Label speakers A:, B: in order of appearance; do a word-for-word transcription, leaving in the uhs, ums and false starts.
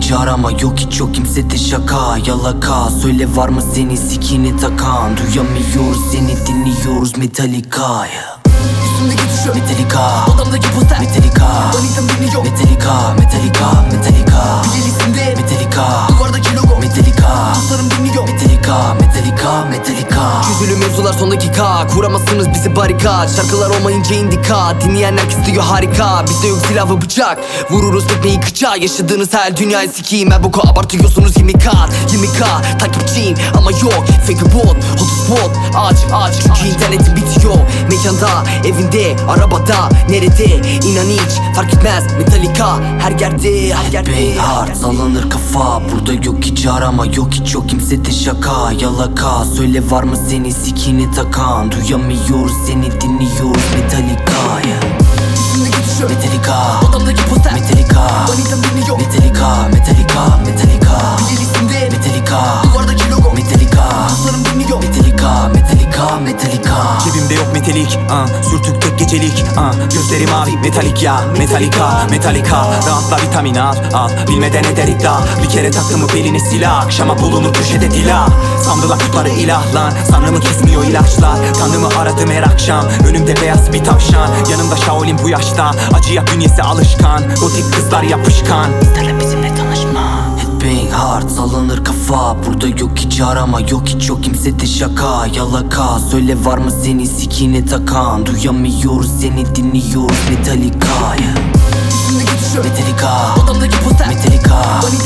A: hiç arama, yok hiç yok kimsede şaka. Yalaka söyle var mı senin sikini takan? Duyamıyoruz seni, dinliyoruz Metallica.
B: Üstümdeki tişört
A: Metallica,
B: odamdaki poster
A: Metallica,
B: manitam beni yok
A: Metallica, Metallica, Metallica,
B: Playlistinde
A: Metallica,
B: duvardaki logo
A: Metallica,
B: dostlarım dinliyor
A: Metallica, Metallica, Metallica.
B: Çözülü mevzular son dakika, kuramazsınız bizi barikat. Şarkılar olmayınca indika, dinleyen herkes diyor harika. Bizde yok silah ve bıçak, vururuz tekmeyi kıça. Yaşadığınız her dünyayı sikiyim, her boku abartıyorsunuz yirmi kat yirmi kat takipçiyim ama yok fake bot, hotspot aç aç çünkü internetin bitiyor. Mekanda, evinde, arabada, nerede inan hiç fark etmez. Metallica her yerde, her yerde.
A: Bang hard sallanır kafa, burada yok hiç arama, yok hiç yok kimsede şaka. Yalaka söyle var mı senin sikini takan? Duyamıyoruz seni, dinliyoruz Metallica.
B: Üstümdeki tişört
A: Metallica,
B: odamdaki poster
A: Metallica,
B: manitam beni yok
A: Metallica, Metallica, Metallica,
B: Playlistinde
A: Metallica,
B: duvardaki logo
A: Metallica,
B: dostlarım dinliyor
A: Metallica, Metallica, Metallica.
C: Cebimde yok metalik, uh, sürtük tek gecelik, uh, gözleri mavi metalik ya. Metallica, Metallica, rahatla vitamin al, al bilmeden eder iddia. Bir kere taktı mı beline silah, akşama bulunur köşede dila. Sandılar kutları ilah lan, sanrımı kesmiyor ilaçlar. Tanrımı aradım her akşam, önümde beyaz bir tavşan. Yanımda Shaolin bu yaşta, acıya bünyesi alışkan. Gotik kızlar yapışkan, İsterler bizimle tanışma.
A: Bang hard sallanır kafa, burada yok hiç arama, yok hiç yok kimsede şaka. Yalaka söyle var mı senin sikini takan? Duyamıyoruz seni, dinliyoruz Metallica.
B: Üstümdeki tişört
A: Metallica,
B: odamdaki poster
A: Metallica,
B: manitam